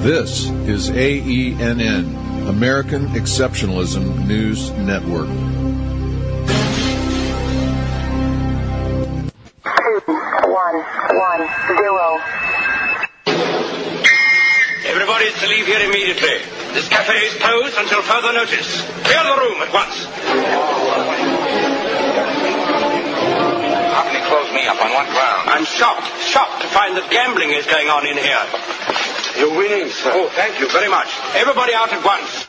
This is AENN, American Exceptionalism News Network. 2110. Everybody is to leave here immediately. This cafe is closed until further notice. Clear the room at once. How can you close me up? On what ground? I'm shocked to find that gambling is going on in here. You're winning, sir. Oh, thank you very much. Everybody out at once.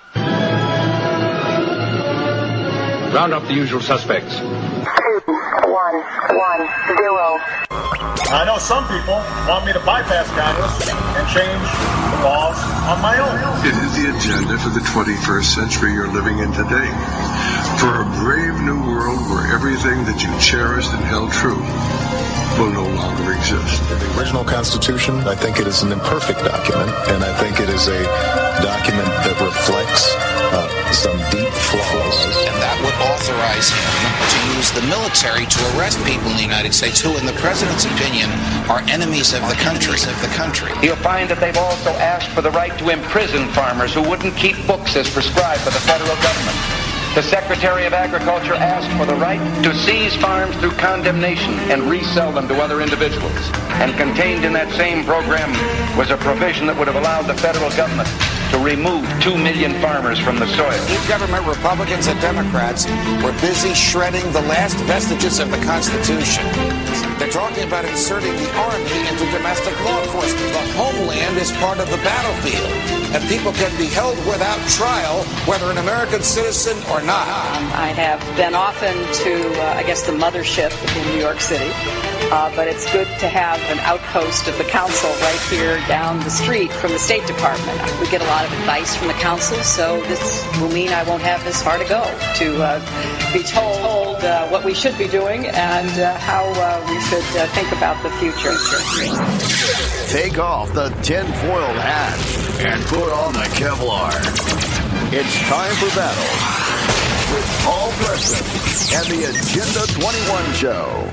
Round up the usual suspects. 2110. I know some people want me to bypass Congress and change the laws on my own. It is the agenda for the 21st century you're living in today. For a brave new world where everything that you cherished and held true will no longer exist. The original Constitution, I think it is an imperfect document, and I think it is a document that reflects some deep flaws. And that would authorize him to use the military to arrest people in the United States who, in the president's opinion, are enemies of the country. You'll find that they've also asked for the right to imprison farmers who wouldn't keep books as prescribed by the federal government. The Secretary of Agriculture asked for the right to seize farms through condemnation and resell them to other individuals. And contained in that same program was a provision that would have allowed the federal government to remove 2 million farmers from the soil. Government, Republicans and Democrats, were busy shredding the last vestiges of the Constitution. They're talking about inserting the Army into domestic law enforcement. The homeland is part of the battlefield, and people can be held without trial, whether an American citizen or not. I have been often to, the mothership in New York City, but it's good to have an outpost of the council right here down the street from the State Department. We get a lot of advice from the council, so this will mean I won't have this far to go to be told what we should be doing and how we should think about the future. Take off the tin-foiled hat and put on the Kevlar. It's time for battle with Paul Preston and the Agenda 21 Show.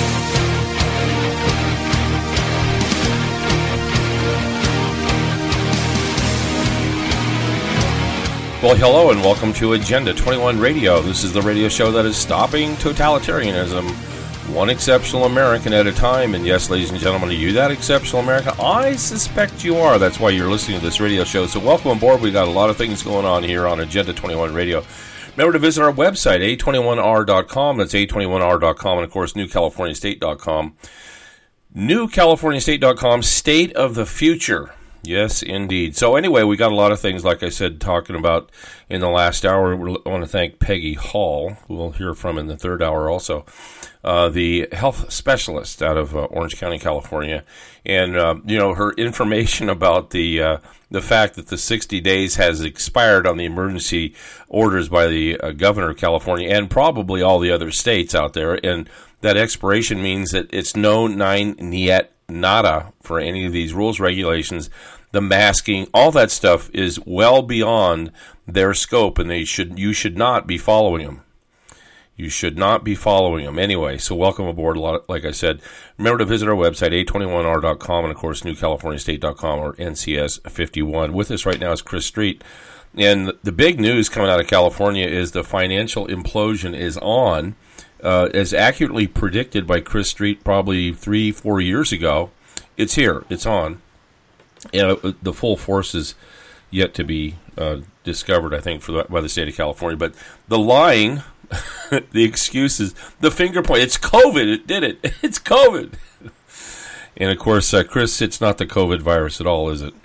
Well, hello and welcome to Agenda 21 Radio. This is the radio show that is stopping totalitarianism, one exceptional American at a time. And yes, ladies and gentlemen, are you that exceptional American? I suspect you are. That's why you're listening to this radio show. So welcome aboard. We've got a lot of things going on here on Agenda 21 Radio. Remember to visit our website, a21r.com. That's a21r.com. And, of course, newcaliforniastate.com. Newcaliforniastate.com, State of the Future. Yes, indeed. So anyway, we got a lot of things, like I said, talking about in the last hour. I want to thank Peggy Hall, who we'll hear from in the third hour also, the health specialist out of Orange County, California. And, her information about the fact that the 60 days has expired on the emergency orders by the governor of California and probably all the other states out there. And that expiration means that it's no nine niet nada for any of these rules, regulations, the masking, all that stuff is well beyond their scope, and you should not be following them. You should not be following them. Anyway, so welcome aboard. Like I said, remember to visit our website, a21r.com, and of course, newcaliforniastate.com or NCS51. With us right now is Chris Street. And the big news coming out of California is the financial implosion is on. As accurately predicted by Chris Street probably 3-4 years ago, it's here, it's on. And the full force is yet to be discovered, I think, by the state of California. But the lying, the excuses, the finger point, it's COVID, it did it, it's COVID. And of course, Chris, it's not the COVID virus at all, is it?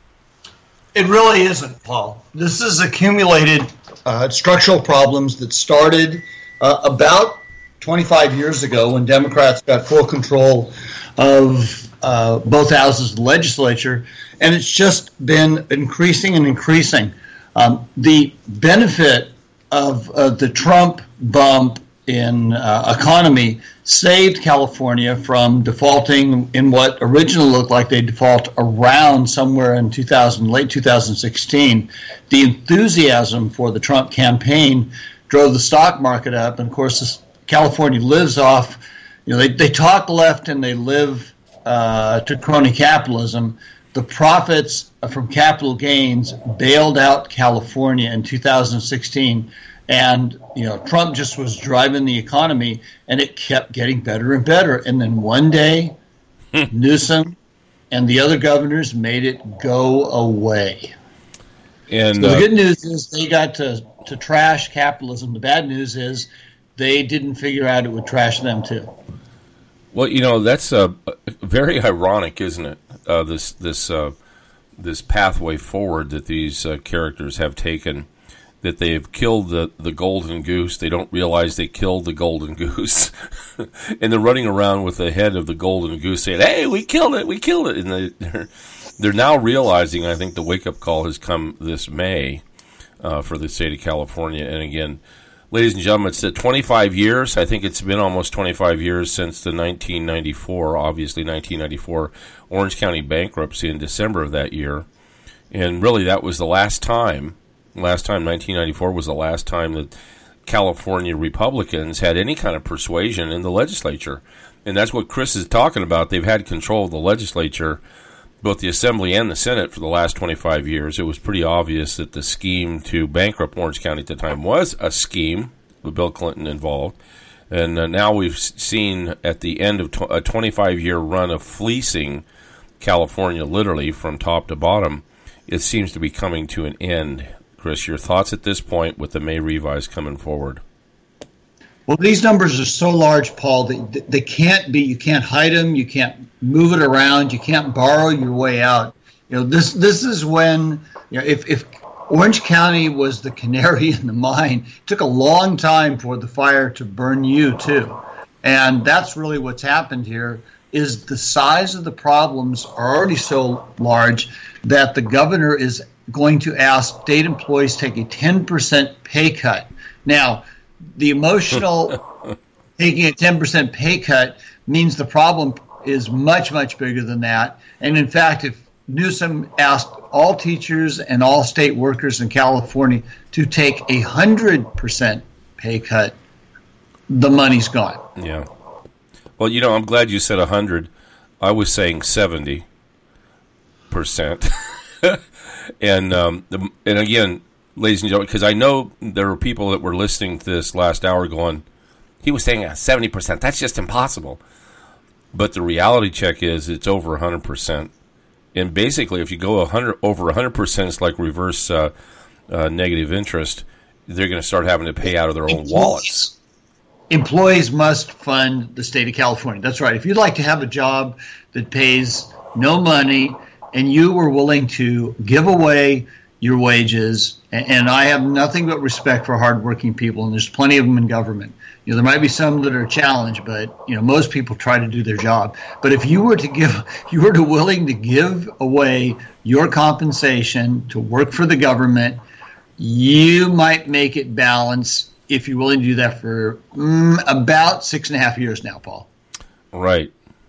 It really isn't, Paul. This is accumulated structural problems that started about 25 years ago when Democrats got full control of both houses of the legislature, and it's just been increasing and increasing. The benefit of the Trump bump in economy saved California from defaulting in what originally looked like they default around somewhere in late 2016. The enthusiasm for the Trump campaign drove the stock market up, and of course, California lives off. They talk left and they live to crony capitalism, the profits from capital gains bailed out California in 2016. And, Trump just was driving the economy, and it kept getting better and better. And then one day, Newsom and the other governors made it go away. And so the good news is they got to trash capitalism. The bad news is they didn't figure out it would trash them too. Well, that's very ironic, isn't it? This pathway forward that these characters have taken, that they have killed the golden goose. They don't realize they killed the golden goose. And they're running around with the head of the golden goose saying, hey, we killed it. And they're now realizing, I think the wake-up call has come this May for the state of California. And again, ladies and gentlemen, it's 25 years. I think it's been almost 25 years since the 1994 Orange County bankruptcy in December of that year. And really, that was the last time. 1994 was the last time that California Republicans had any kind of persuasion in the legislature. And that's what Chris is talking about. They've had control of the legislature, both the Assembly and the Senate, for the last 25 years. It was pretty obvious that the scheme to bankrupt Orange County at the time was a scheme with Bill Clinton involved. And now we've seen at the end of a 25-year run of fleecing California literally from top to bottom, it seems to be coming to an end. Chris, your thoughts at this point with the May revise coming forward? Well, these numbers are so large, Paul, that they can't be. You can't hide them. You can't move it around. You can't borrow your way out. This is when if Orange County was the canary in the mine, it took a long time for the fire to burn you too, and that's really what's happened here. Is the size of the problems are already so large that the governor is going to ask state employees to take a 10% pay cut. Now, the emotional taking a 10% pay cut means the problem is much, much bigger than that. And in fact, if Newsom asked all teachers and all state workers in California to take 100% pay cut, the money's gone. Yeah. Well, I'm glad you said 100. I was saying 70%. And again, ladies and gentlemen, because I know there were people that were listening to this last hour going, he was saying 70%. That's just impossible. But the reality check is it's over 100%. And basically, if you go over 100%, it's like reverse negative interest. They're going to start having to pay out of their own wallets. Employees must fund the state of California. That's right. If you'd like to have a job that pays no money and you were willing to give away your wages, and I have nothing but respect for hardworking people, and there's plenty of them in government. There might be some that are challenged, but most people try to do their job. But if you were willing to give away your compensation to work for the government, you might make it balance if you're willing to do that for about 6.5 years now, Paul. Right.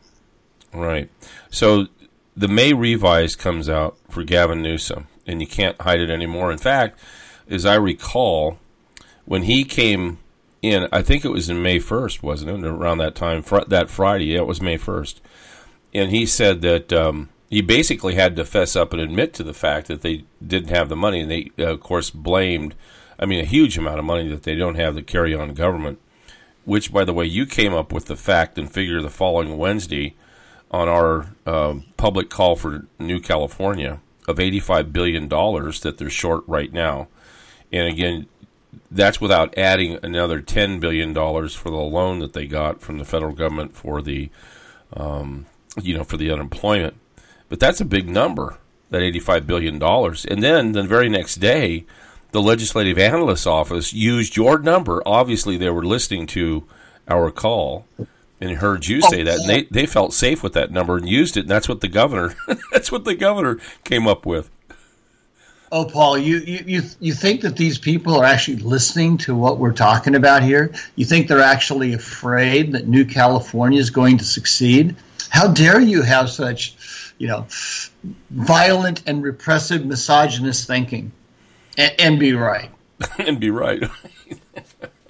So the May revise comes out for Gavin Newsom, and you can't hide it anymore. In fact, as I recall, when he came in, I think it was in May 1st, wasn't it? Around that time, that Friday, yeah, it was May 1st. And he said that he basically had to fess up and admit to the fact that they didn't have the money. And they, of course, blamed, a huge amount of money that they don't have to carry on government, which, by the way, you came up with the fact and figure the following Wednesday on our public call for New California of $85 billion that they're short right now. And again, that's without adding another $10 billion for the loan that they got from the federal government for the, for the unemployment. But that's a big number, that $85 billion. And then the very next day, the Legislative Analyst's Office used your number. Obviously, they were listening to our call and heard you say that, and they felt safe with that number and used it. And that's what the governor came up with. Oh, Paul, you think that these people are actually listening to what we're talking about here? You think they're actually afraid that New California is going to succeed? How dare you have such, violent and repressive misogynist thinking and be right? And be right.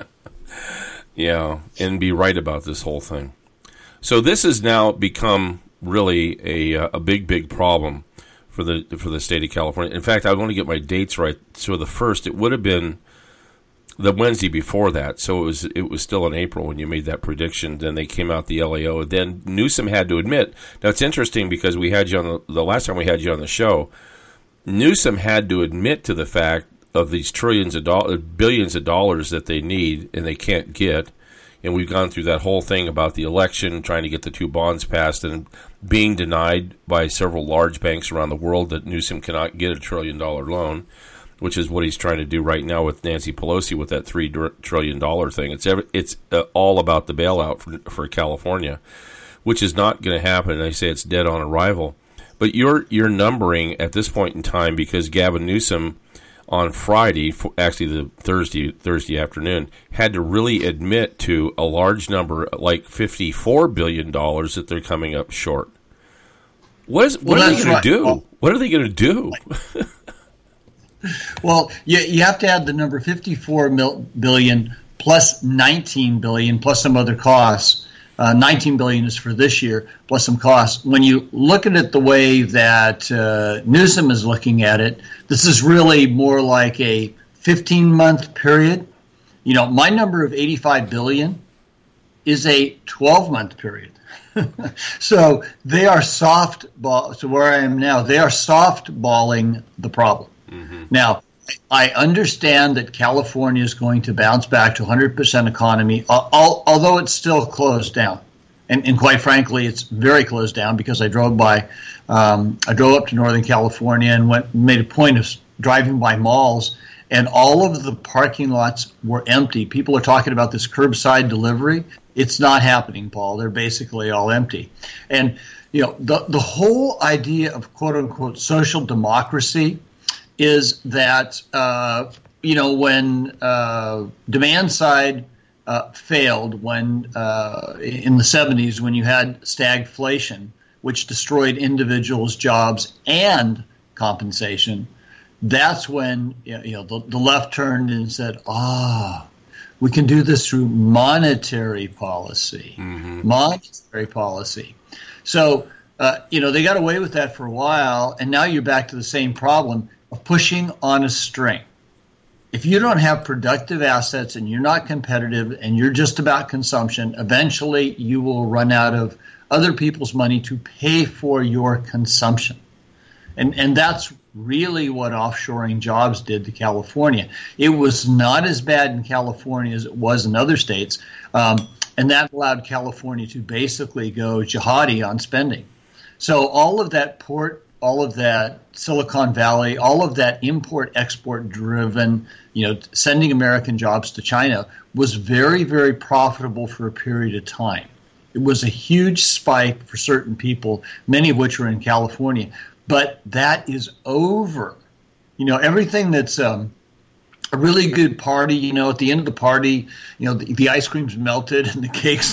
Yeah, and be right about this whole thing. So this has now become really a big problem for the state of California. In fact, I want to get my dates right. So the first, it would have been the Wednesday before that. So it was still in April when you made that prediction. Then they came out the LAO. Then Newsom had to admit. Now it's interesting because we had you on the last time we had you on the show. Newsom had to admit to the fact of these billions of dollars that they need and they can't get. And we've gone through that whole thing about the election, trying to get the 2 bonds passed, and being denied by several large banks around the world that Newsom cannot get $1 trillion loan, which is what he's trying to do right now with Nancy Pelosi with that $3 trillion thing. It's all about the bailout for California, which is not going to happen. And I say it's dead on arrival. But you're numbering at this point in time because Gavin Newsom on Friday, actually the Thursday afternoon, had to really admit to a large number, like $54 billion, that they're coming up short. What are they going to do? Well, what are they going to do? Well, you have to add the number 54 billion plus 19 billion plus some other costs. 19 billion is for this year plus some costs. When you look at it the way that Newsom is looking at it, this is really more like a 15-month period. You know, my number of 85 billion is a 12-month period. So they are so where I am now, they are softballing the problem. Mm-hmm. Now, I understand that California is going to bounce back to 100% economy, although it's still closed down. And quite frankly, it's very closed down because I drove up to Northern California and made a point of driving by malls, and all of the parking lots were empty. People are talking about this curbside delivery. It's not happening, Paul. They're basically all empty. And, you know, the whole idea of quote-unquote social democracy is that, when demand side failed when in the 70s when you had stagflation, which destroyed individuals' jobs and compensation, that's when the left turned and said, we can do this through monetary policy. Mm-hmm. Monetary policy. So, they got away with that for a while, and now you're back to the same problem of pushing on a string. If you don't have productive assets and you're not competitive and you're just about consumption, eventually you will run out of other people's money to pay for your consumption. And that's really what offshoring jobs did to California. It was not as bad in California as it was in other states, and that allowed California to basically go jihadi on spending. So all of that all of that Silicon Valley, all of that import-export driven, sending American jobs to China was very, very profitable for a period of time. It was a huge spike for certain people, many of which were in California. But that is over. Everything that's a really good party, at the end of the party, the ice cream's melted and the cakes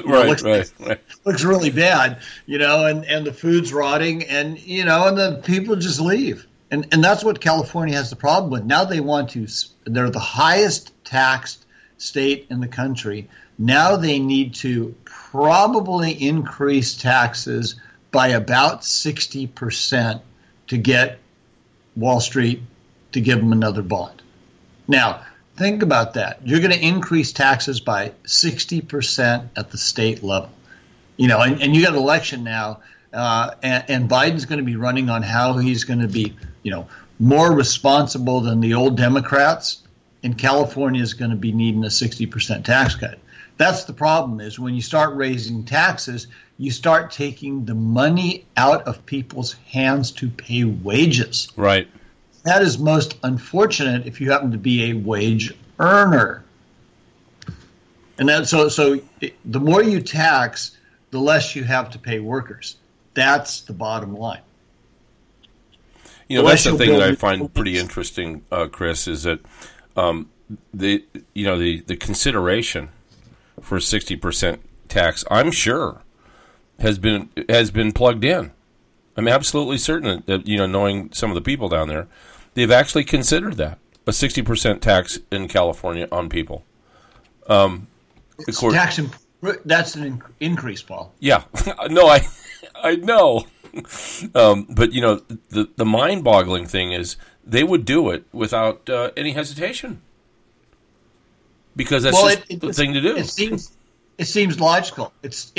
looks really bad, and the food's rotting and the people just leave. And that's what California has the problem with. Now they're the highest taxed state in the country. Now they need to probably increase taxes by about 60% to get Wall Street to give them another bond. Now, think about that. You're going to increase taxes by 60% at the state level. And you got an election now, and Biden's going to be running on how he's going to be, more responsible than the old Democrats, and California is going to be needing a 60% tax cut. That's the problem, is when you start raising taxes, you start taking the money out of people's hands to pay wages. Right. That is most unfortunate if you happen to be a wage earner. And that so the more you tax, the less you have to pay workers. That's the bottom line. That's the thing that I find pretty interesting, Chris, is that the consideration for 60% tax, I'm sure, has been plugged in. I'm absolutely certain that knowing some of the people down there, they've actually considered that a 60% tax in California on people. It's tax increase, Paul. Yeah, no, I know. But the mind-boggling thing is they would do it without any hesitation because that's the thing to do. It seems logical.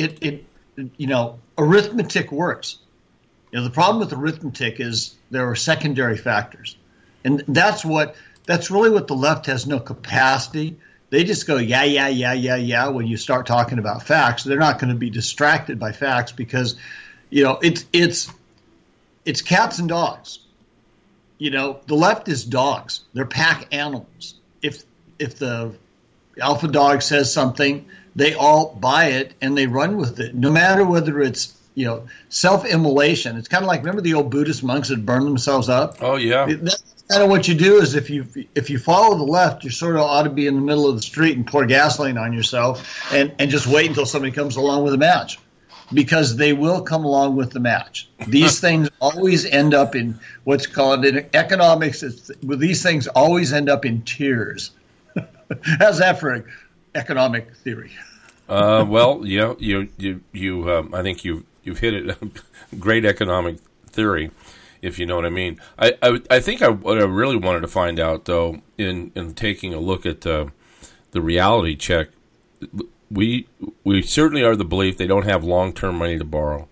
Arithmetic works. The problem with arithmetic is there are secondary factors, and that's really what the left has no capacity. They just go yeah when you start talking about facts. They're not going to be distracted by facts because it's cats and dogs. The left is dogs. They're pack animals. If the alpha dog says something, they all buy it and they run with it, no matter whether it's self-immolation. It's kind of like, remember the old Buddhist monks that burned themselves up? Oh yeah. That's kind of what you do. Is if you follow the left, you sort of ought to be in the middle of the street and pour gasoline on yourself and just wait until somebody comes along with a match. Because they will come along with the match. These things always end up in what's called in economics. These things always end up in tears. How's that for economic theory? Well, yeah, you I think you've hit it. Great economic theory, if you know what I mean. I think what I really wanted to find out, though, in taking a look at the reality check. We certainly are the belief they don't have long-term money to borrow.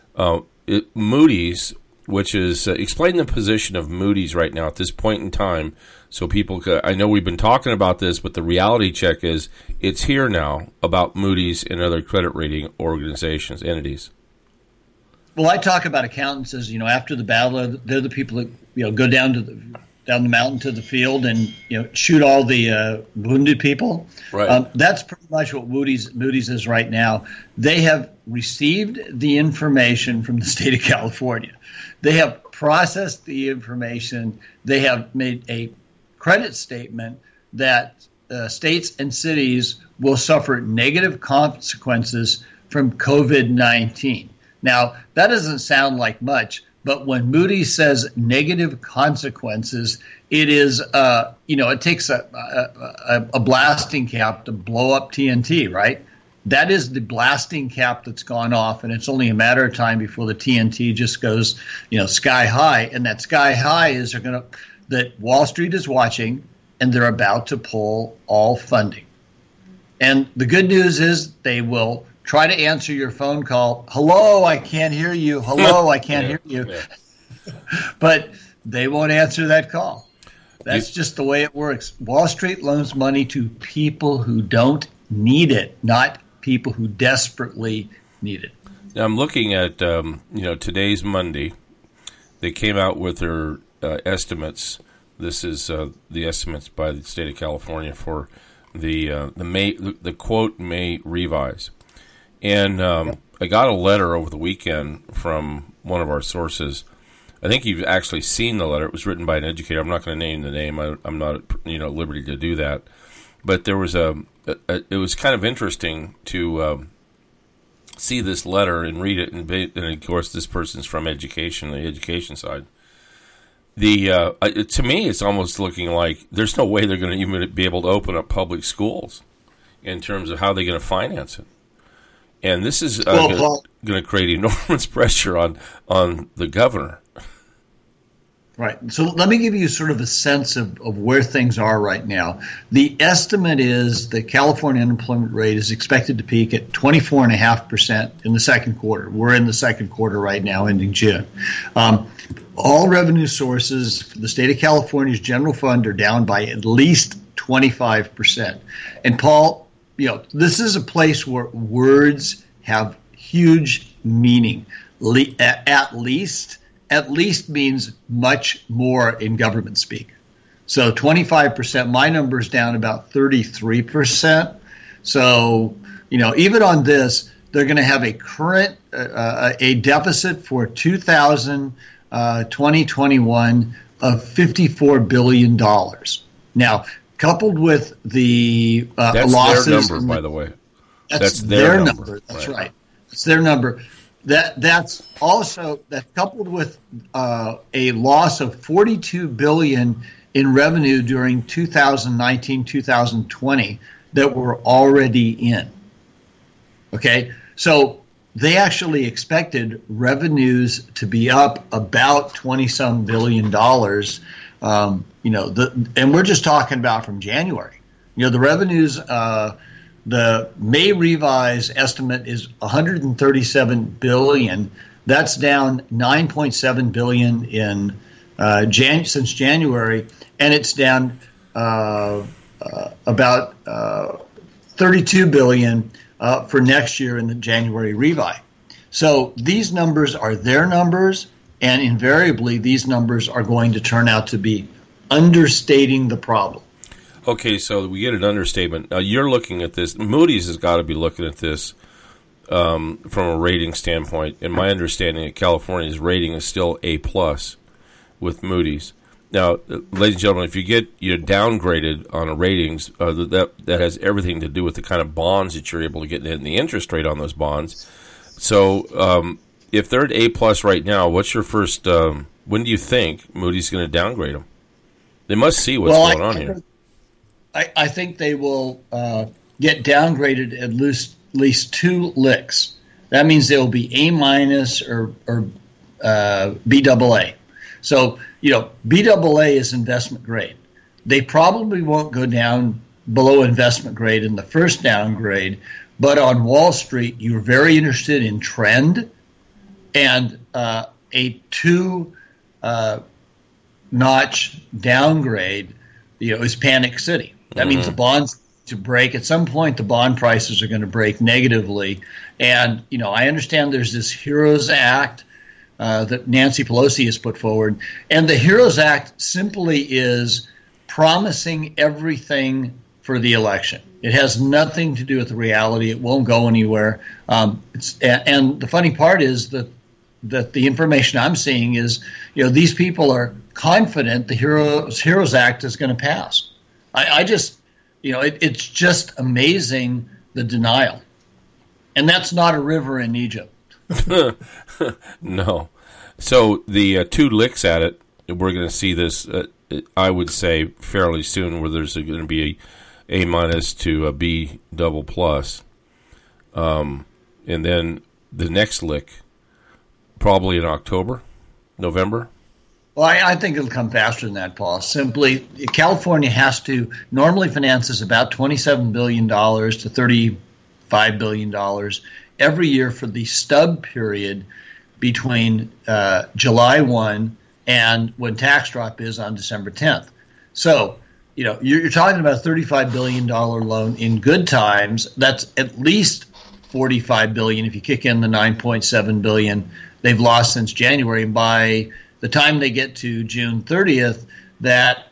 Moody's, which is explain the position of Moody's right now at this point in time, so people. I know we've been talking about this, but the reality check is it's here now about Moody's and other credit rating organizations, entities. Well, I talk about accountants as after the battle, they're the people that go down the mountain to the field and shoot all the wounded people. Right. That's pretty much what Moody's is right now. They have received the information from the state of California. They have processed the information. They have made a credit statement that states and cities will suffer negative consequences from COVID-19. Now, that doesn't sound like much. But when Moody's says negative consequences, it is, it takes a blasting cap to blow up TNT, right? That is the blasting cap that's gone off, and it's only a matter of time before the TNT just goes, sky high. And that sky high is that Wall Street is watching, and they're about to pull all funding. And the good news is they will try to answer your phone call. Hello, I can't hear you. Hello, I can't hear you. Yeah. But they won't answer that call. That's just the way it works. Wall Street loans money to people who don't need it, not people who desperately need it. Now, I'm looking at today's Monday. They came out with their estimates. This is the estimates by the state of California for the quote May revise. And I got a letter over the weekend from one of our sources. I think you've actually seen the letter. It was written by an educator. I'm not going to name the name. I'm not at liberty to do that. But there was it was kind of interesting to see this letter and read it. And of course, this person's from the education side. To me, it's almost looking like there's no way they're going to even be able to open up public schools in terms of how they're going to finance it. And this is going to create enormous pressure on the governor. Right. So let me give you sort of a sense of where things are right now. The estimate is the California unemployment rate is expected to peak at 24.5% in the second quarter. We're in the second quarter right now, ending June. All revenue sources for the state of California's general fund are down by at least 25%. And Paul, this is a place where words have huge meaning. At least means much more in government speak. So 25%, my number is down about 33%. So, even on this, they're going to have a current, a deficit for 2021 of $54 billion. Now, coupled with the losses. That's their number, by the way. That's their number. That's right. It's their number. That's coupled with a loss of $42 billion in revenue during 2019-2020 that we're already in. Okay, so they actually expected revenues to be up about $20-some billion. And we're just talking about from January. The revenues, the May revise estimate is $137 billion. That's down $9.7 billion in since January, and it's down about $32 billion for next year in the January revi. So these numbers are their numbers, and invariably these numbers are going to turn out to be understating the problem. Okay, so we get an understatement. Now you're looking at this. Moody's has got to be looking at this from a rating standpoint. And my understanding of California's rating is still A+ with Moody's. Now, ladies and gentlemen, if you get downgraded on a ratings, that has everything to do with the kind of bonds that you're able to get and the interest rate on those bonds. So if they're at A+ right now, what's your first? When do you think Moody's going to downgrade them? They must see what's going on here. I think they will get downgraded at least 2 licks. That means they will be A- or Baa. So, Baa is investment grade. They probably won't go down below investment grade in the first downgrade, but on Wall Street, you're very interested in trend, and a 2-notch downgrade, is panic city. That means the bonds to break. At some point, the bond prices are going to break negatively. And, I understand there's this HEROES Act that Nancy Pelosi has put forward. And the HEROES Act simply is promising everything for the election. It has nothing to do with the reality. It won't go anywhere. And the funny part is that the information I'm seeing is, these people are confident the HEROES Act is going to pass. I just, it's just amazing, the denial. And that's not a river in Egypt. No. So the 2 licks at it, we're going to see this, I would say, fairly soon, where there's going to be a A- to a B++. And then the next lick, probably in October, November. Well, I think it'll come faster than that, Paul. Simply, California normally finances about $27 billion to $35 billion every year for the stub period between July 1 and when tax drop is on December 10th. So, you're talking about a $35 billion loan in good times. That's at least $45 billion if you kick in the $9.7 billion they've lost since January. And by the time they get to June 30th, that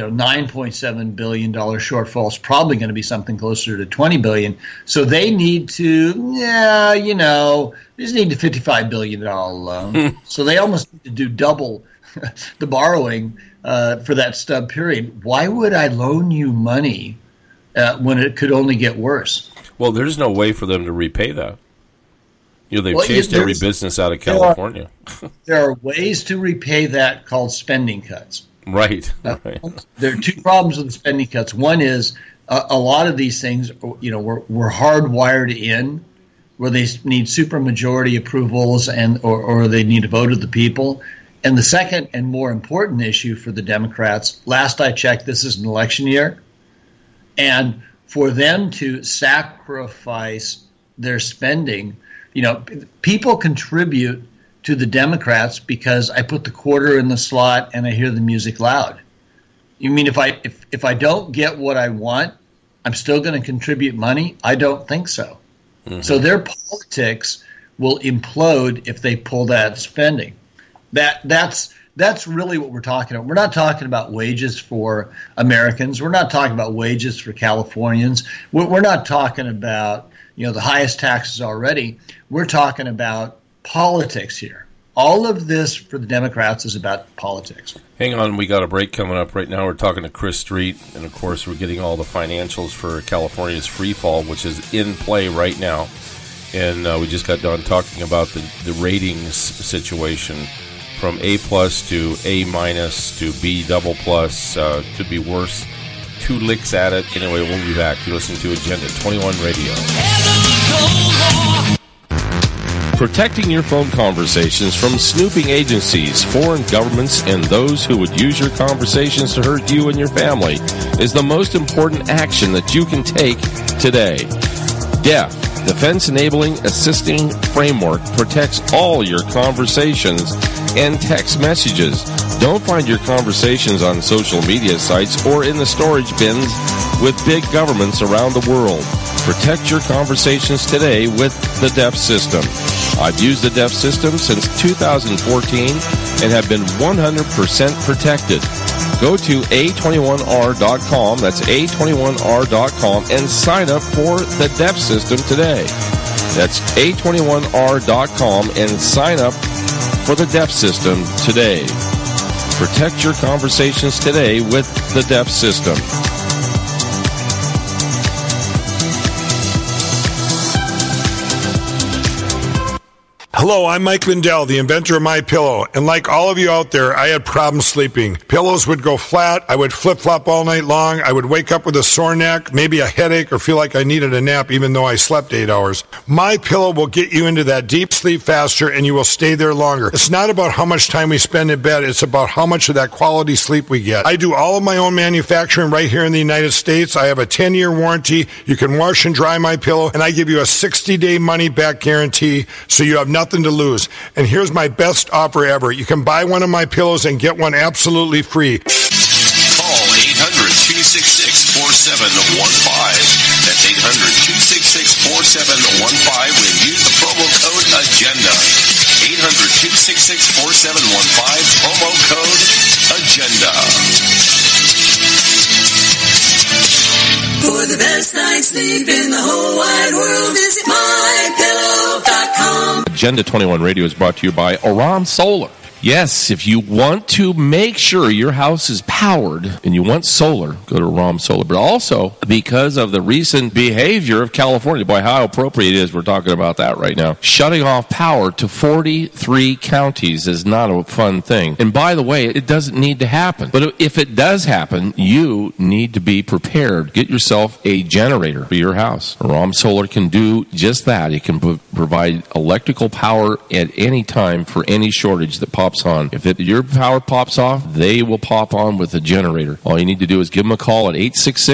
$9.7 billion shortfall is probably going to be something closer to $20 billion. So they need to, they just need a $55 billion loan. So they almost need to do double the borrowing for that stub period. Why would I loan you money when it could only get worse? Well, there's no way for them to repay that. They've chased every business out of California. There are ways to repay that called spending cuts. Right. There are 2 problems with the spending cuts. One is a lot of these things, were hardwired in, where they need supermajority approvals or they need a vote of the people. And the second and more important issue for the Democrats, last I checked, this is an election year, and for them to sacrifice their spending, people contribute to the Democrats because I put the quarter in the slot and I hear the music loud. You mean if I don't get what I want, I'm still going to contribute money? I don't think so. Mm-hmm. So their politics will implode if they pull that spending. That's really what we're talking about. We're not talking about wages for Americans. We're not talking about wages for Californians. We're not talking about the highest taxes already. We're talking about politics here. All of this for the Democrats is about politics. Hang on, we got a break coming up right now. We're talking to Chris Street, and of course we're getting all the financials for California's free fall, which is in play right now. And we just got done talking about the ratings situation from A+ to A- to B++. Could be worse. 2 licks at it. Anyway, we'll be back. You listen to Agenda 21 Radio. Protecting your phone conversations from snooping agencies, foreign governments, and those who would use your conversations to hurt you and your family is the most important action that you can take today. DEF, Defense Enabling Assisting Framework, protects all your conversations and text messages. Don't find your conversations on social media sites or in the storage bins with big governments around the world. Protect your conversations today with the DEF system. I've used the DEF system since 2014 and have been 100% protected. Go to A21R.com, that's A21R.com, and sign up for the DEF system today. That's A21R.com and sign up for the DEF system today. Protect your conversations today with the DEF system. Hello, I'm Mike Lindell, the inventor of MyPillow, and like all of you out there, I had problems sleeping. Pillows would go flat, I would flip-flop all night long, I would wake up with a sore neck, maybe a headache, or feel like I needed a nap even though I slept 8 hours. MyPillow will get you into that deep sleep faster and you will stay there longer. It's not about how much time we spend in bed, it's about how much of that quality sleep we get. I do all of my own manufacturing right here in the United States. I have a 10-year warranty. You can wash and dry MyPillow, and I give you a 60-day money-back guarantee, so you have nothing to lose. And here's my best offer ever. You can buy one of my pillows and get one absolutely free. Call 800-266-4715. That's 800-266-4715 and use the promo code AGENDA. 800-266-4715, promo code AGENDA. For the best night's sleep in the whole wide world, visit MyPillow.com. Agenda 21 Radio is brought to you by Aram Solar. Yes, if you want to make sure your house is powered and you want solar, go to Aram Solar. But also, because of the recent behavior of California, boy, how appropriate it is, we're talking about that right now. Shutting off power to 43 counties is not a fun thing. And by the way, it doesn't need to happen. But if it does happen, you need to be prepared. Get yourself a generator for your house. Aram Solar can do just that. It can provide electrical power at any time for any shortage that pops on. If your power pops off, they will pop on with a generator. All you need to do is give them a call at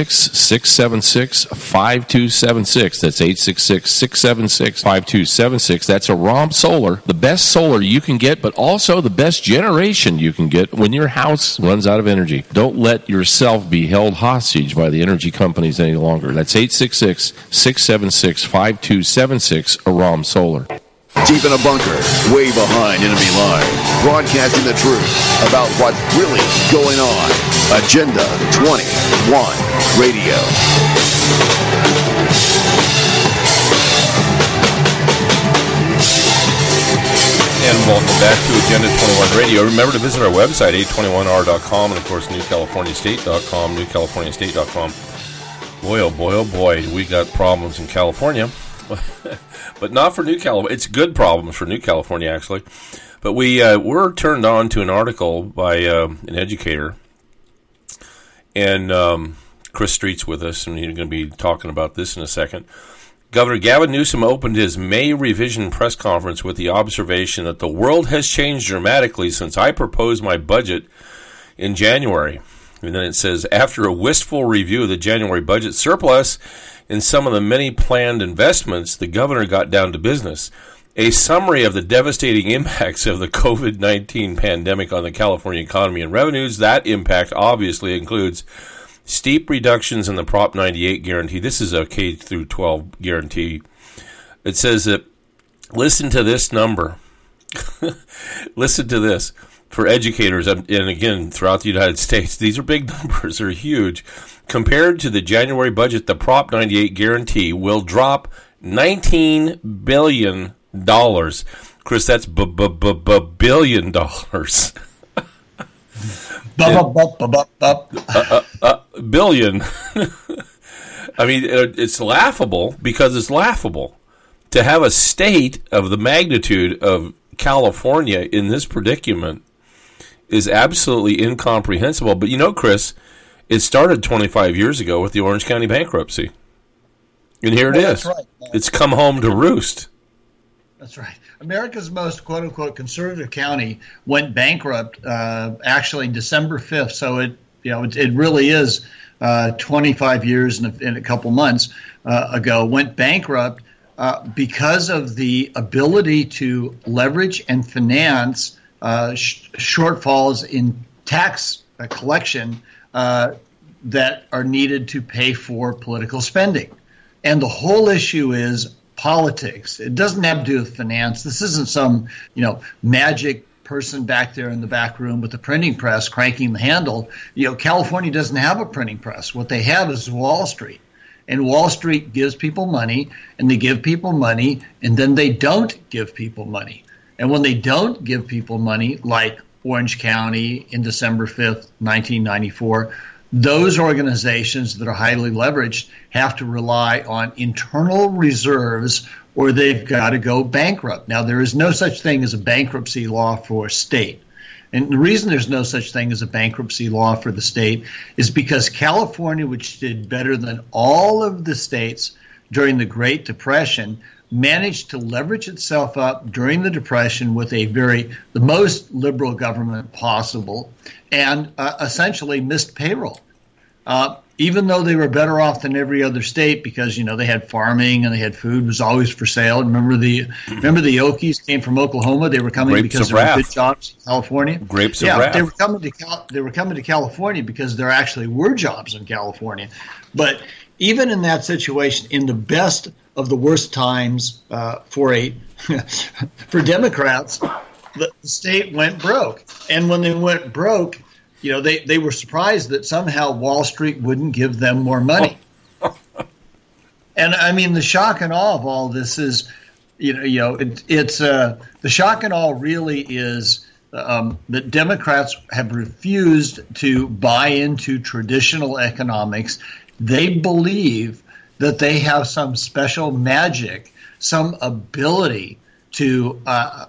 866-676-5276. That's 866-676-5276. That's Aram Solar, the best solar you can get, but also the best generation you can get when your house runs out of energy. Don't let yourself be held hostage by the energy companies any longer. That's 866-676-5276, Aram Solar. Deep in a bunker, way behind enemy lines, broadcasting the truth about what's really going on. Agenda 21 Radio. And welcome back to Agenda 21 Radio. Remember to visit our website, 821r.com, and of course, newcaliforniastate.com, newcaliforniastate.com. Boy, oh boy, oh boy, we got problems in California. But not for New California. It's good problems for New California, actually. But we're turned on to an article by an educator. And Chris Street's with us, and he's going to be talking about this in a second. Governor Gavin Newsom opened his May revision press conference with the observation that the world has changed dramatically since I proposed my budget in January. And then it says, after a wistful review of the January budget surplus and some of the many planned investments, the governor got down to business. A summary of the devastating impacts of the COVID-19 pandemic on the California economy and revenues. That impact obviously includes steep reductions in the Prop 98 guarantee. This is a K through 12 guarantee. It says that, listen to this number. Listen to this. For educators, and again, throughout the United States, these are big numbers. They're huge. Compared to the January budget, the Prop 98 guarantee will drop $19 billion. Chris, that's billion dollars. Billion. I mean, it's laughable because it's laughable to have a state of the magnitude of California in this predicament is absolutely incomprehensible. But you know, Chris, it started 25 years ago with the Orange County bankruptcy. And here it is. That's right. It's come home to roost. That's right. America's most quote-unquote conservative county went bankrupt actually December 5th. So it really is 25 years and a couple months ago, went bankrupt because of the ability to leverage and finance shortfalls in tax collection that are needed to pay for political spending. And the whole issue is politics. It doesn't have to do with finance. This isn't some, magic person back there in the back room with the printing press cranking the handle. California doesn't have a printing press. What they have is Wall Street. And Wall Street gives people money, and they give people money, and then they don't give people money. And when they don't give people money, like Orange County in December 5th, 1994, those organizations that are highly leveraged have to rely on internal reserves or they've got to go bankrupt. Now, there is no such thing as a bankruptcy law for a state. And the reason there's no such thing as a bankruptcy law for the state is because California, which did better than all of the states during the Great Depression, managed to leverage itself up during the Depression with the most liberal government possible and essentially missed payroll. Even though they were better off than every other state because, they had farming and they had food was always for sale. Remember the Okies came from Oklahoma. They were coming because there were good jobs in California. Grapes of wrath. They were coming to California because there actually were jobs in California. But even in that situation, in the best of the worst times for Democrats, the state went broke. And when they went broke, they were surprised that somehow Wall Street wouldn't give them more money. And I mean, the shock and awe of all this is, it's the shock and awe really is that Democrats have refused to buy into traditional economics. They believe that they have some special magic, some ability to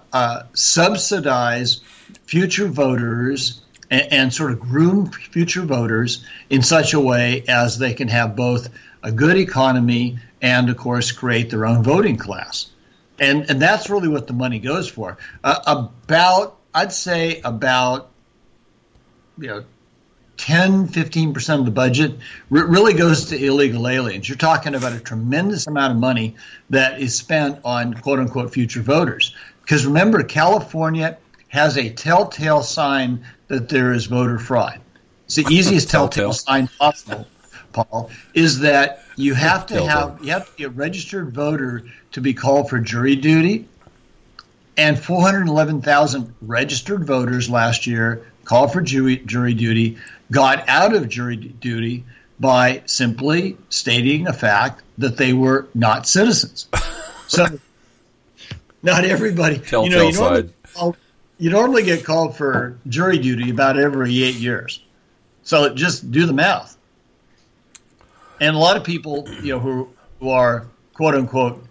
subsidize future voters and sort of groom future voters in such a way as they can have both a good economy and, of course, create their own voting class. And that's really what the money goes for. I'd say about 10, 15% of the budget really goes to illegal aliens. You're talking about a tremendous amount of money that is spent on, quote-unquote, future voters. Because remember, California has a telltale sign that there is voter fraud. It's the easiest telltale sign possible, Paul, is that you have to be a registered voter to be called for jury duty. And 411,000 registered voters last year called for jury duty, got out of jury duty by simply stating a fact that they were not citizens. So not everybody, you normally get called for jury duty about every 8 years. So just do the math. And a lot of people, who are quote unquote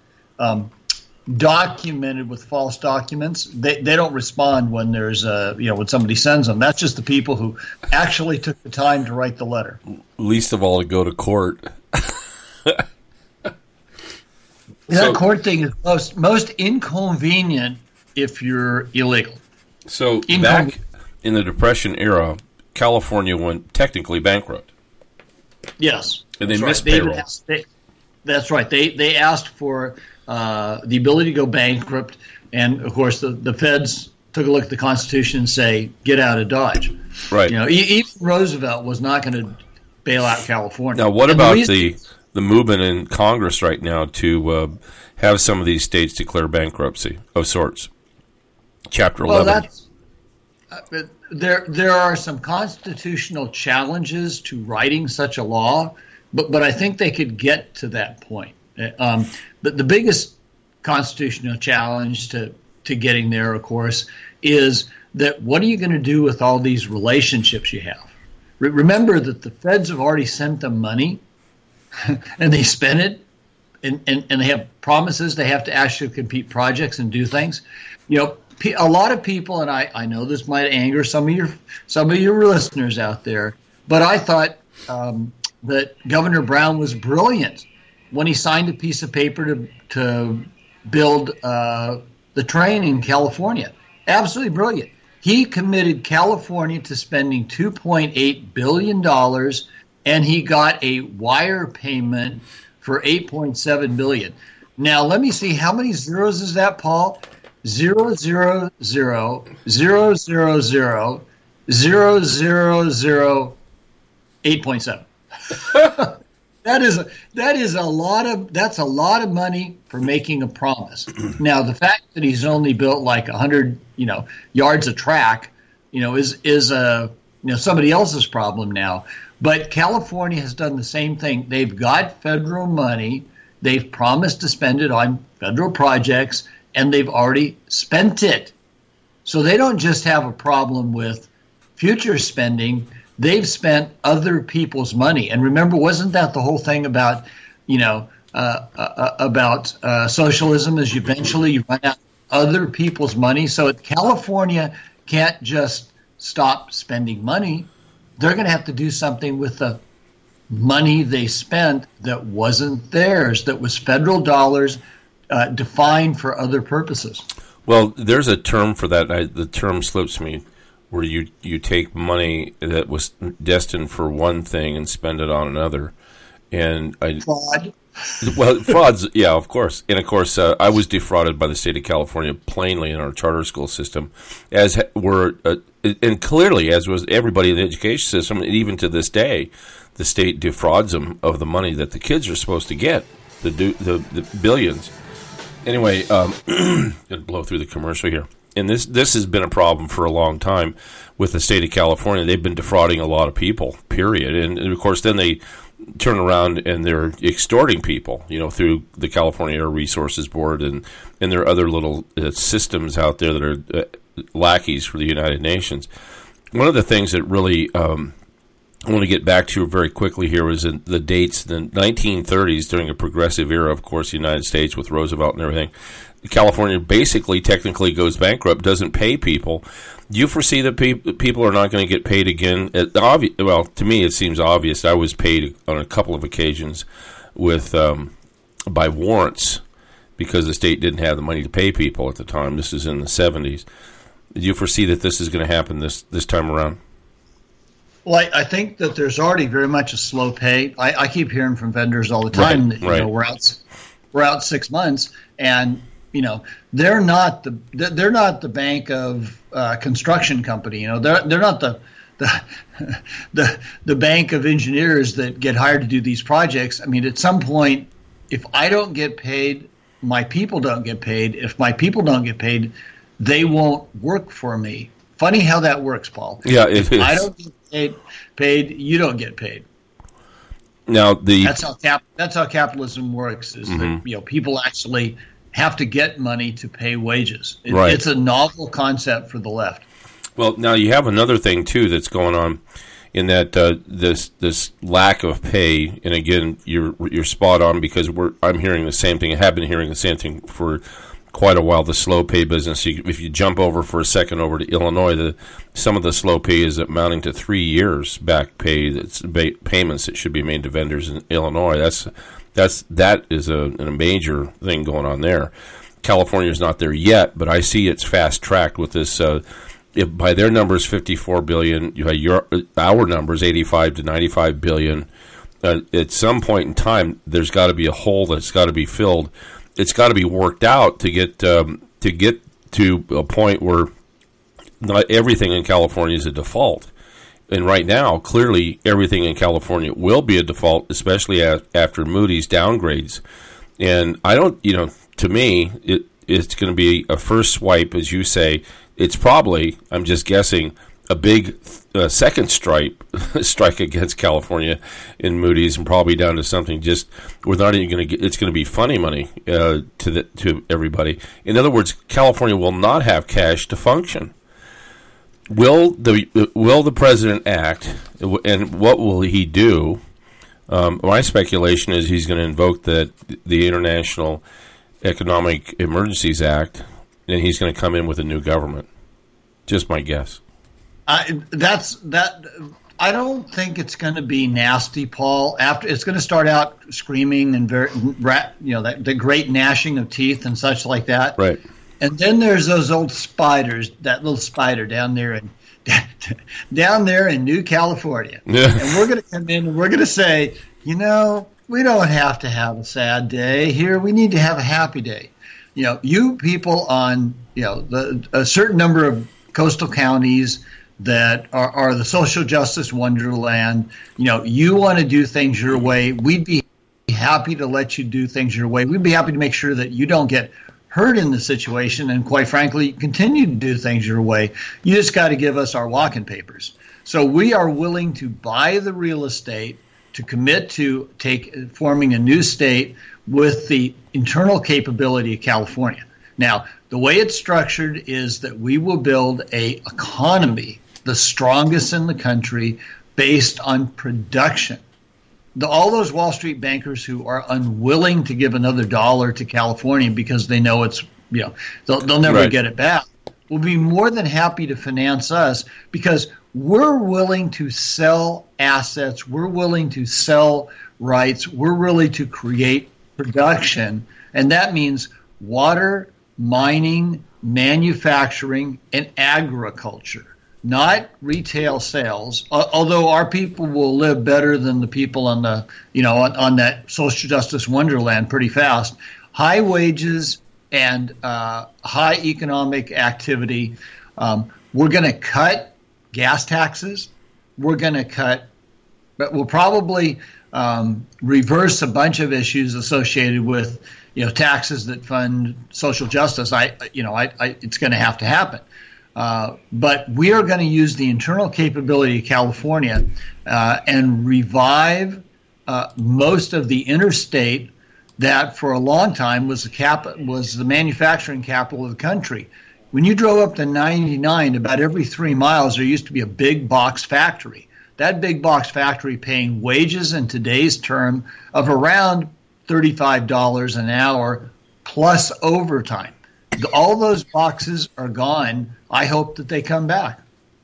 documented with false documents, they don't respond when there's when somebody sends them. That's just the people who actually took the time to write the letter. Least of all to go to court. That court thing is most inconvenient if you're illegal. So back in the Depression era, California went technically bankrupt. Yes. And they missed payroll. That's right. They asked for the ability to go bankrupt. And, of course, the feds took a look at the Constitution and say, get out of Dodge. Right. Even Roosevelt was not going to bail out California. Now, what about the movement in Congress right now to have some of these states declare bankruptcy of sorts? Chapter 11. There are some constitutional challenges to writing such a law, but I think they could get to that point. But the biggest constitutional challenge to getting there, of course, is that what are you going to do with all these relationships you have? Remember that the feds have already sent them money, and they spend it, and they have promises. They have to actually complete projects and do things. A lot of people, and I know this might anger some of your listeners out there, but I thought that Governor Brown was brilliant when he signed a piece of paper to build the the train in California. Absolutely brilliant. He committed California to spending $2.8 billion, and he got a wire payment for $8.7 billion. Now, let me see. How many zeros is that, Paul? 0, 0, 0, 0, 0, 0, 0, 0, 0, 8.7. That's a lot of money for making a promise. Now, the fact that he's only built like 100, yards of track, is somebody else's problem now. But California has done the same thing. They've got federal money. They've promised to spend it on federal projects, and they've already spent it. So they don't just have a problem with future spending. They've spent other people's money. And remember, wasn't that the whole thing about, socialism is eventually you run out of other people's money? So California can't just stop spending money. They're going to have to do something with the money they spent that wasn't theirs, that was federal dollars defined for other purposes. Well, there's a term for that. The term slips me, where you take money that was destined for one thing and spend it on another. And fraud. Well, frauds, yeah, of course. And, of course, I was defrauded by the state of California plainly in our charter school system, as were, and clearly, as was everybody in the education system, and even to this day, the state defrauds them of the money that the kids are supposed to get, the billions. Anyway, gonna blow through the commercial here. And this has been a problem for a long time with the state of California. They've been defrauding a lot of people, period. And of course, then they turn around and they're extorting people, through the California Air Resources Board and there are other little systems out there that are lackeys for the United Nations. One of the things that really I want to get back to very quickly here is in the dates. The 1930s, during a progressive era, of course, the United States with Roosevelt and everything, California basically technically goes bankrupt, doesn't pay people. Do you foresee that people are not going to get paid again? Well, to me, it seems obvious. I was paid on a couple of occasions with by warrants because the state didn't have the money to pay people at the time. This is in the 70s. Do you foresee that this is going to happen this time around? Well, I think that there's already very much a slow pay. I keep hearing from vendors all the time that we're out 6 months, and they're not the bank of construction company. They're not the bank of engineers that get hired to do these projects. I mean, at some point, if I don't get paid, my people don't get paid. If my people don't get paid, they won't work for me. Funny how that works, Paul. Yeah, it is. I don't get paid. You don't get paid. Now that's how capitalism works. Is that people actually have to get money to pay wages. It's a novel concept for the left. Well, now you have another thing too that's going on in that this lack of pay. And again, you're spot on because I'm hearing the same thing. I have been hearing the same thing for quite a while. The slow pay business. If you jump over for a second over to Illinois, some of the slow pay is amounting to 3 years back pay. That's payments that should be made to vendors in Illinois. That is a major thing going on there. California is not there yet, but I see it's fast tracked with this. If by their numbers, $54 billion. Our numbers, $85 to $95 billion. At some point in time, there's got to be a hole that's got to be filled. It's got to be worked out to get to a point where not everything in California is a default. And right now, clearly, everything in California will be a default, especially after Moody's downgrades. And I don't, to me, it's going to be a first swipe, as you say. It's probably, I'm just guessing, a big second strike against California in Moody's, and probably down to something just we're not even going to get. It's going to be funny money to everybody. In other words, California will not have cash to function. Will the president act, and what will he do? My speculation is he's going to invoke the International Economic Emergencies Act, and he's going to come in with a new government. Just my guess. I don't think it's going to be nasty, Paul. After it's going to start out screaming and the great gnashing of teeth and such like that. Right. And then there's those old spiders, that little spider down there in New California. Yeah. And we're going to come in and we're going to say, we don't have to have a sad day here. We need to have a happy day. You people on, a certain number of coastal counties that are the social justice wonderland, you want to do things your way. We'd be happy to let you do things your way. We'd be happy to make sure that you don't get hurt in the situation, and quite frankly, continue to do things your way. You just got to give us our walking papers. So we are willing to buy the real estate, to commit to forming a new state with the internal capability of California. Now, the way it's structured is that we will build a economy, the strongest in the country, based on production. All those Wall Street bankers who are unwilling to give another dollar to California because they know it's, they'll never get it back, will be more than happy to finance us because we're willing to sell assets, we're willing to sell rights, we're willing to create production, and that means water, mining, manufacturing, and agriculture. Not retail sales, although our people will live better than the people on the, on that social justice wonderland pretty fast. High wages and high economic activity. We're going to cut gas taxes. We're going to but we'll probably reverse a bunch of issues associated with, taxes that fund social justice. It's going to have to happen. But we are going to use the internal capability of California and revive most of the interstate that for a long time was the manufacturing capital of the country. When you drove up to 99, about every 3 miles, there used to be a big box factory. That big box factory paying wages in today's term of around $35 an hour plus overtime. All those boxes are gone. I hope that they come back.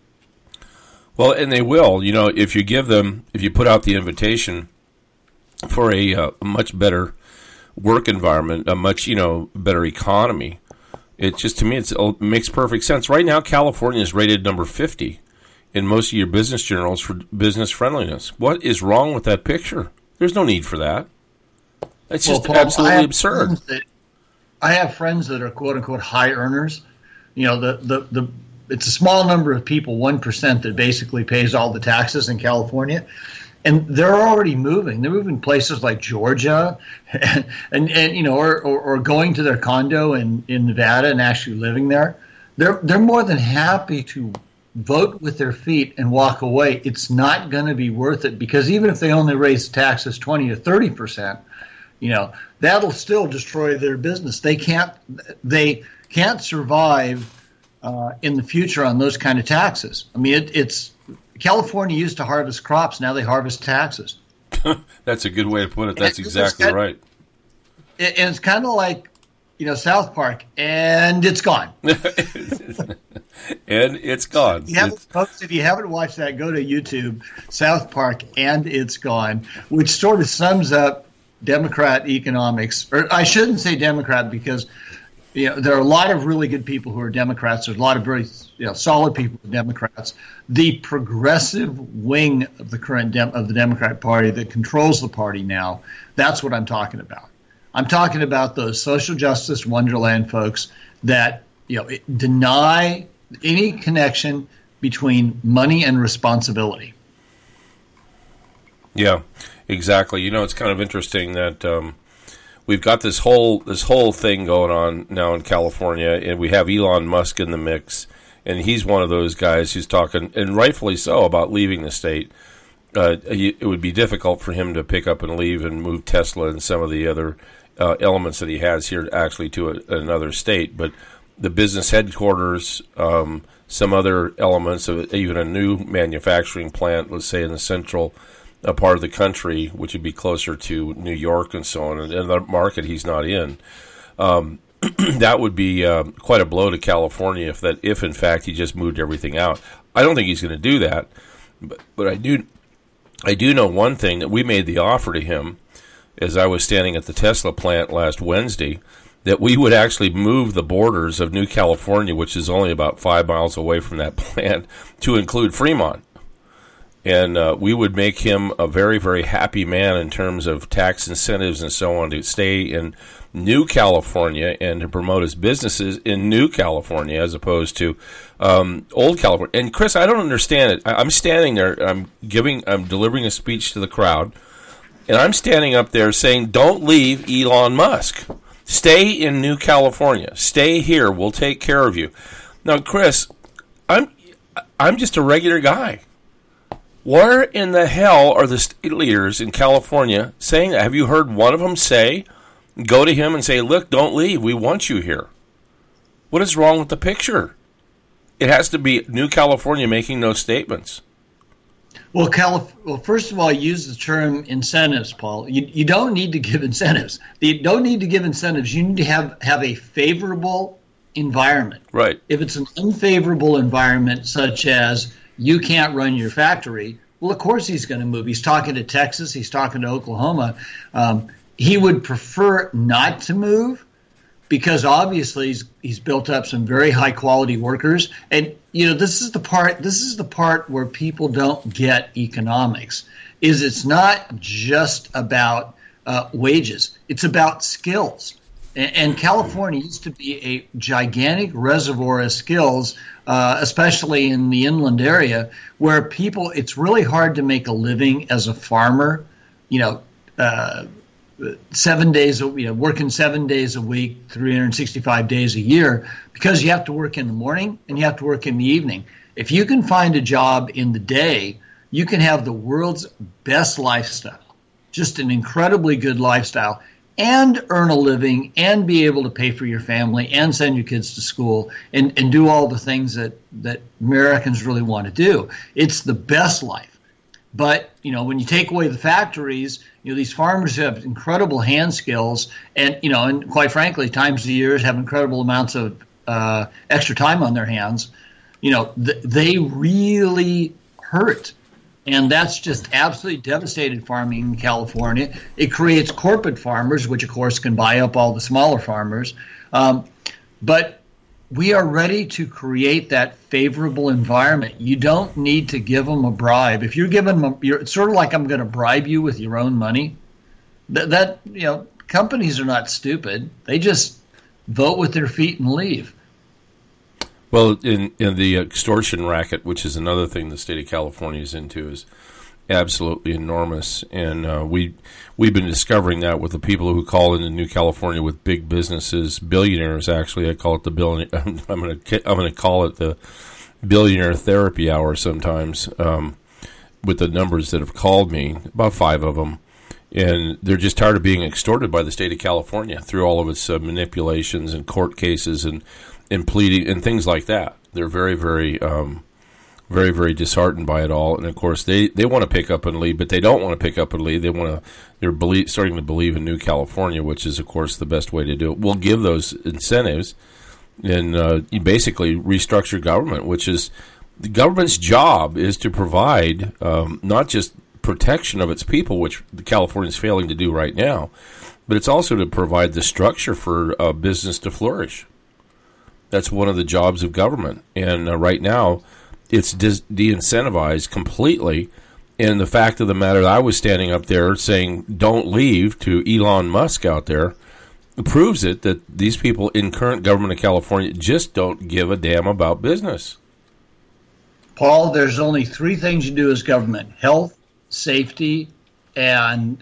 Well, and they will. If you put out the invitation for a much better work environment, a much better economy, it just to me it makes perfect sense. Right now, California is rated number 50 in most of your business journals for business friendliness. What is wrong with that picture? There's no need for that. It's just absolutely absurd. I have friends that are quote unquote high earners. It's a small number of people, 1%, that basically pays all the taxes in California, and they're already moving. They're moving places like Georgia, and or going to their condo in Nevada and actually living there. They're more than happy to vote with their feet and walk away. It's not going to be worth it because even if they only raise taxes 20 to 30%. That'll still destroy their business. They can't survive in the future on those kind of taxes. I mean, it's California used to harvest crops. Now they harvest taxes. That's a good way to put it. That's exactly right. And it's kind of like, South Park, and it's gone. And it's gone. Folks, if you haven't watched that, go to YouTube, South Park, and it's gone, which sort of sums up Democrat economics, or I shouldn't say Democrat because there are a lot of really good people who are Democrats. There's a lot of very solid people who are Democrats. The progressive wing of the current of the Democrat Party that controls the party now, that's what I'm talking about. I'm talking about those social justice wonderland folks that deny any connection between money and responsibility. Yeah. Exactly. It's kind of interesting that we've got this whole thing going on now in California, and we have Elon Musk in the mix, and he's one of those guys who's talking, and rightfully so, about leaving the state. It would be difficult for him to pick up and leave and move Tesla and some of the other elements that he has here actually to another state, but the business headquarters, some other elements of even a new manufacturing plant, let's say in the central part of the country, which would be closer to New York and so on, and the market he's not in. That would be quite a blow to California if in fact he just moved everything out. I don't think he's going to do that, but I do know one thing, that we made the offer to him as I was standing at the Tesla plant last Wednesday, that we would actually move the borders of New California, which is only about 5 miles away from that plant, to include Fremont. And we would make him a very, very happy man in terms of tax incentives and so on to stay in New California and to promote his businesses in New California as opposed to Old California. And Chris, I don't understand it. I'm standing there. I'm delivering a speech to the crowd, and I'm standing up there saying, "Don't leave Elon Musk. Stay in New California. Stay here. We'll take care of you." Now, Chris, I'm just a regular guy. Where in the hell are the state leaders in California saying that? Have you heard one of them go to him and say, "Look, don't leave. We want you here"? What is wrong with the picture? It has to be New California making those statements. Well, first of all, use the term incentives, Paul. You don't need to give incentives. You don't need to give incentives. You need to have a favorable environment. Right. If it's an unfavorable environment, such as you can't run your factory, well, of course he's going to move. He's talking to Texas. He's talking to Oklahoma. He would prefer not to move because obviously he's built up some very high quality workers. And, this is the part where people don't get economics, is it's not just about wages. It's about skills. And California used to be a gigantic reservoir of skills, especially in the inland area, where it's really hard to make a living as a farmer, 7 days, working 7 days a week, 365 days a year, because you have to work in the morning and you have to work in the evening. If you can find a job in the day, you can have the world's best lifestyle, just an incredibly good lifestyle, and earn a living and be able to pay for your family and send your kids to school and do all the things that Americans really want to do. It's the best life. But, when you take away the factories, these farmers have incredible hand skills and quite frankly, times of the year have incredible amounts of extra time on their hands. They really hurt. And that's just absolutely devastated farming in California. It creates corporate farmers, which, of course, can buy up all the smaller farmers. But we are ready to create that favorable environment. You don't need to give them a bribe. If you're giving them, it's sort of like I'm going to bribe you with your own money. Companies are not stupid. They just vote with their feet and leave. Well, in the extortion racket, which is another thing the state of California is into, is absolutely enormous, and we've been discovering that with the people who call into New California with big businesses, billionaires. Actually, I call it the billionaire. I'm going to call it the billionaire therapy hour sometimes. With the numbers that have called me, about 5 of them, and they're just tired of being extorted by the state of California through all of its manipulations and court cases and pleading and things like that. They're very, very, very, very disheartened by it all. And of course, they want to pick up and leave, but they don't want to pick up and leave. They're starting to believe in New California, which is, of course, the best way to do it. We'll give those incentives and you basically restructure government, which is the government's job is to provide not just protection of its people, which California is failing to do right now, but it's also to provide the structure for business to flourish. That's one of the jobs of government. And right now, it's de-incentivized completely. And the fact of the matter, I was standing up there saying, don't leave to Elon Musk out there, proves it that these people in current government of California just don't give a damn about business. Paul, there's only 3 things you do as government: health, safety, and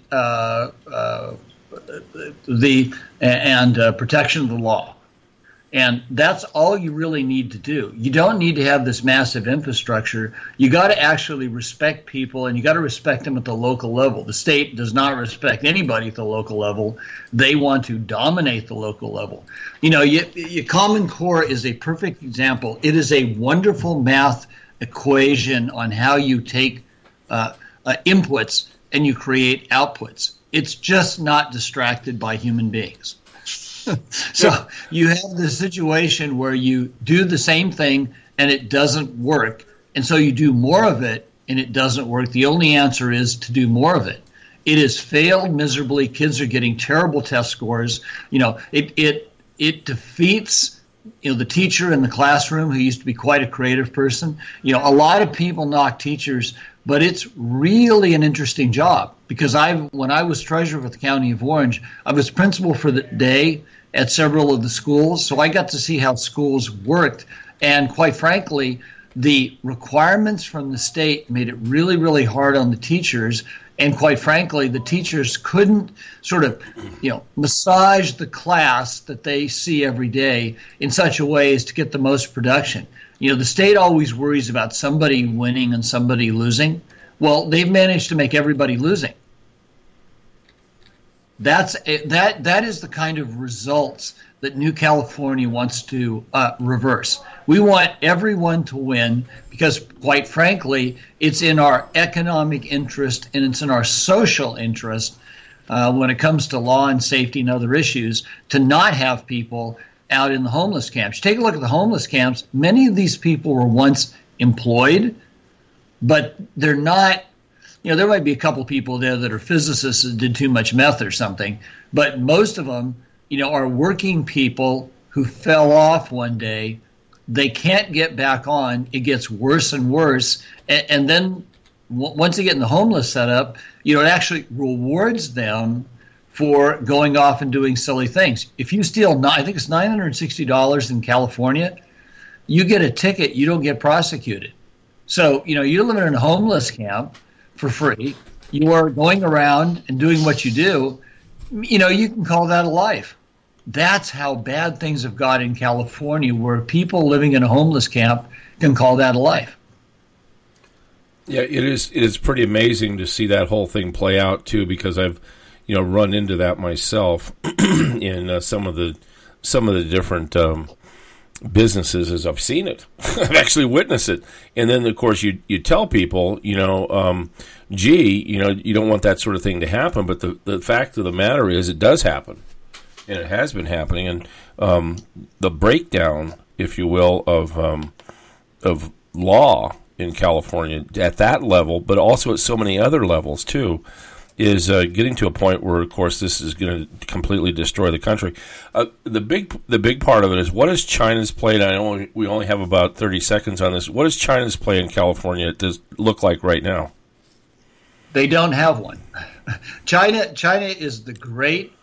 protection of the law. And that's all you really need to do. You don't need to have this massive infrastructure. You got to actually respect people, and you got to respect them at the local level. The state does not respect anybody at the local level. They want to dominate the local level. Common Core is a perfect example. It is a wonderful math equation on how you take inputs and you create outputs. It's just not distracted by human beings. So you have this situation where you do the same thing and it doesn't work, and so you do more of it and it doesn't work. The only answer is to do more of it. It has failed miserably. Kids are getting terrible test scores. it defeats the teacher in the classroom who used to be quite a creative person. A lot of people knock teachers, but it's really an interesting job because when I was treasurer for the County of Orange, I was principal for the day at several of the schools, so I got to see how schools worked. And quite frankly, the requirements from the state made it really, really hard on the teachers. And quite frankly, the teachers couldn't sort of, massage the class that they see every day in such a way as to get the most production. The state always worries about somebody winning and somebody losing. Well, they've managed to make everybody losing. That is the kind of results that New California wants to reverse. We want everyone to win because, quite frankly, it's in our economic interest and it's in our social interest when it comes to law and safety and other issues to not have people out in the homeless camps. Take a look at the homeless camps. Many of these people were once employed, but they're not. There might be a couple people there that are physicists that did too much meth or something, but most of them, are working people who fell off one day. They can't get back on. It gets worse and worse. And then once they get in the homeless setup, it actually rewards them for going off and doing silly things. If you steal, I think it's $960 in California, you get a ticket, you don't get prosecuted. So, you're living in a homeless camp for free. You are going around and doing what you do. You can call that a life. That's how bad things have got in California, where people living in a homeless camp can call that a life. Yeah, it is. It is pretty amazing to see that whole thing play out too, because I've, run into that myself in some of the different businesses as I've seen it. I've actually witnessed it, and then of course you tell people, you don't want that sort of thing to happen, but the fact of the matter is, it does happen. And it has been happening, and the breakdown, if you will, of law in California at that level, but also at so many other levels too, is getting to a point where, of course, this is going to completely destroy the country. The big part of it is, what is China's play? And I know we only have about 30 seconds on this. What is China's play in California does look like right now? They don't have one. China is the great.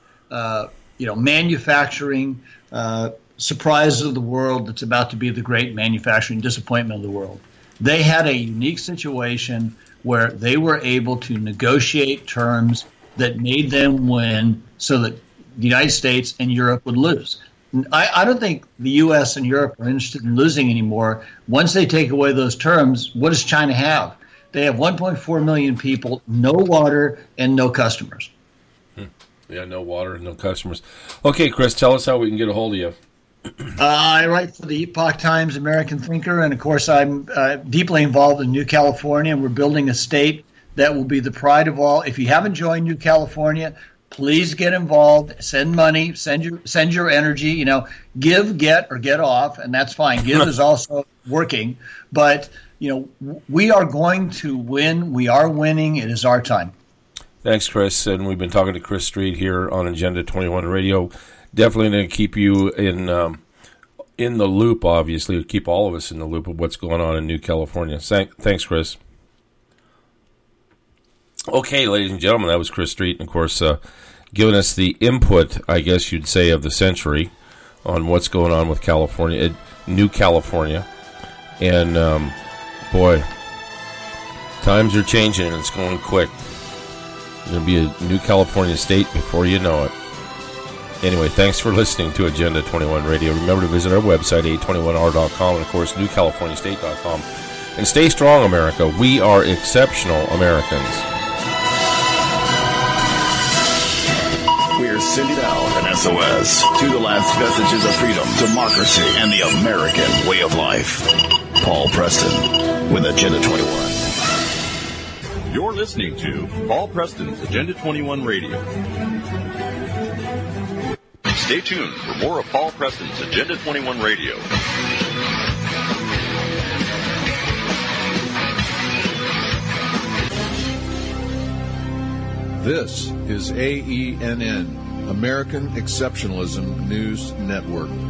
Manufacturing surprise of the world that's about to be the great manufacturing disappointment of the world. They had a unique situation where they were able to negotiate terms that made them win so that the United States and Europe would lose. I don't think the U.S. and Europe are interested in losing anymore. Once they take away those terms, what does China have? They have 1.4 million people, no water, and no customers. Yeah, no water and no customers. Okay, Chris, tell us how we can get a hold of you. I write for the Epoch Times American Thinker, and of course I'm deeply involved in New California, and we're building a state that will be the pride of all. If you haven't joined New California, please get involved, send money, send your energy, give, get, or get off, and that's fine. Give is also working, but we are going to win. We are winning. It is our time. Thanks, Chris. And we've been talking to Chris Street here on Agenda 21 Radio. Definitely going to keep you in the loop, obviously. Keep all of us in the loop of what's going on in New California. Thanks, Chris. Okay, ladies and gentlemen, that was Chris Street. And, of course, giving us the input, I guess you'd say, of the century on what's going on with California, New California. And, boy, times are changing and it's going quick. There's going to be a New California state before you know it. Anyway, thanks for listening to Agenda 21 Radio. Remember to visit our website, a21r.com, and, of course, newcaliforniastate.com. And stay strong, America. We are exceptional Americans. We're sending out an SOS to the last vestiges of freedom, democracy, and the American way of life. Paul Preston with Agenda 21. You're listening to Paul Preston's Agenda 21 Radio. Stay tuned for more of Paul Preston's Agenda 21 Radio. This is AENN, American Exceptionalism News Network.